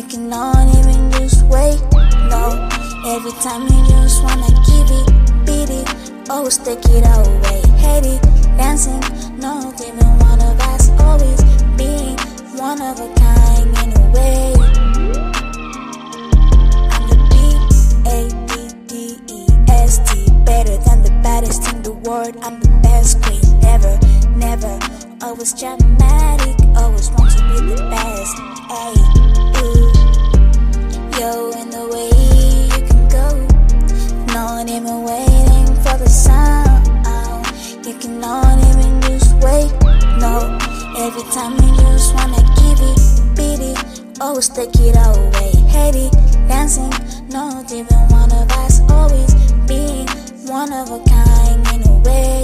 You cannot even just wait, no. Every time you just wanna give it, beat it, always take it away. Hate it, dancing, not even one of us, always being one of a kind in a way. I'm the B-A-D-D-E-S-T, better than the baddest in the world. I'm the best queen, never, never. Always dramatic, always want to be the best. Ay, ooh. Yo, in the way you can go, not even waiting for the sound. You cannot even just wait, no. Every time you just wanna give it, beat it, always take it away. Hate it, dancing, not even one of us, always being one of a kind in a way.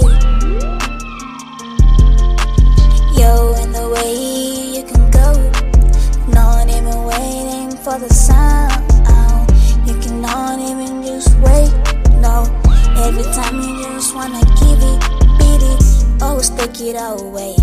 Yo, in the way you can go, not even waiting for the sound. You cannot even just wait, no. Every time you just wanna give it, beat it, always take it away.